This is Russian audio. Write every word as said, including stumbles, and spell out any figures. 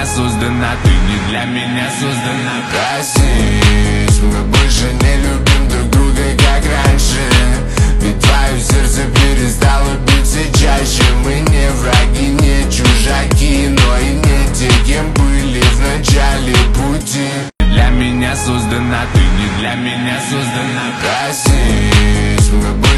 меня создана, ты не для меня создана. Простись, мы больше не любим друг друга, как раньше. Ведь твое сердце перестало биться чаще. Мы не враги, не чужаки, но и не те, кем были в начале пути. Для меня создана, ты не для меня создана. Простись, мы